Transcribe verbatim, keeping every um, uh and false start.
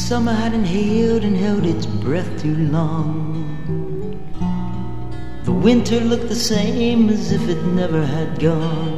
summer had inhaled and held its breath too long. The winter looked the same as if it never had gone.